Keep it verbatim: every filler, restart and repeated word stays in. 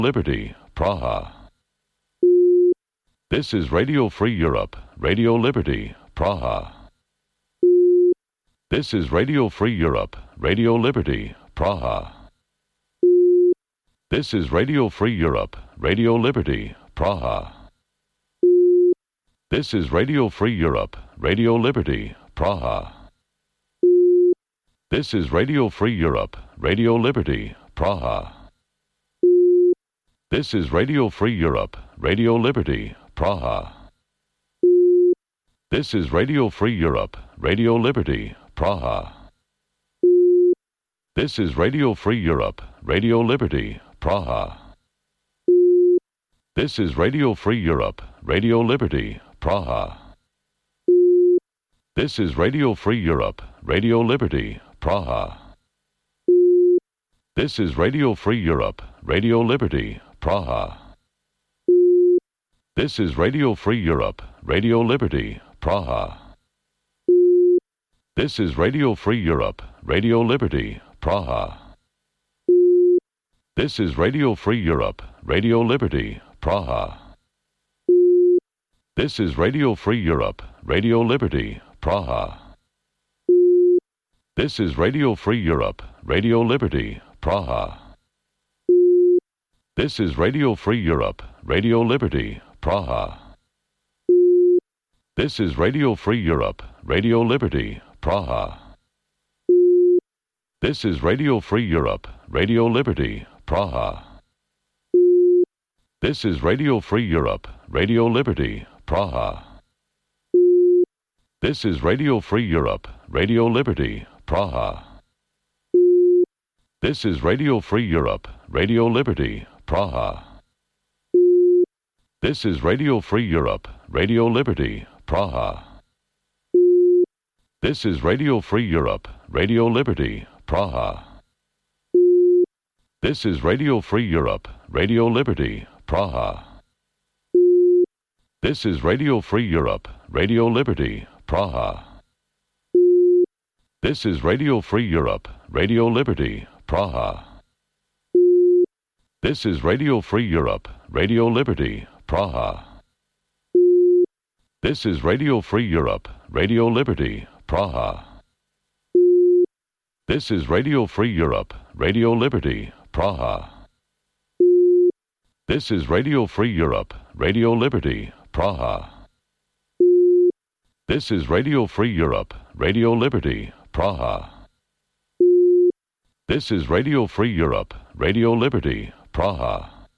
Liberty, Praha. This is Radio Free Europe, Radio Liberty, Praha. This is Radio Free Europe, Radio Liberty, Praha. This is Radio Free Europe, Radio Liberty, Praha. This is Radio Free Europe, Radio Liberty, Praha. This is Radio Free Europe, Radio Liberty, Praha. This is Radio Free Europe, Radio Liberty, Praha. This is Radio Free Europe, Radio Liberty, Praha. This is Radio Free Europe, Radio Liberty, Praha. This is Radio Free Europe, Radio Liberty, Praha. This is Radio Free Europe, Radio Liberty, Praha. This is Radio Free Europe, Radio Liberty, Praha. This is Radio Free Europe, Radio Liberty, Praha. This is Radio Free Europe, Radio Liberty, Praha. This is Radio Free Europe, Radio Liberty, Praha. This is Radio Free Europe, Radio Liberty, Praha. This is Radio Free Europe, Radio Liberty, Praha. This is Radio Free Europe, Radio Liberty, Praha. This is Radio Free Europe, Radio Liberty, Praha. This is Radio Free Europe, Radio Liberty, Praha. This is Radio Free Europe, Radio Liberty, Praha. This is Radio Free Europe, Radio Liberty, Praha. This is Radio Free Europe, Radio Liberty, Praha. This is Radio Free Europe, Radio Liberty, Praha. This is Radio Free Europe, Radio Liberty, Praha. This is Radio Free Europe, Radio Liberty, Praha. This is Radio Free Europe, Radio Liberty, Praha. This is Radio Free Europe, Radio Liberty, Praha. This is Radio Free Europe, Radio Liberty, Praha. This is Radio Free Europe, Radio Liberty, Praha. This is Radio Free Europe, Radio Liberty, Praha. This is Radio Free Europe, Radio Liberty, Praha. This is Radio Free Europe, Radio Liberty, Praha. This is Radio Free Europe, Radio Liberty, Praha.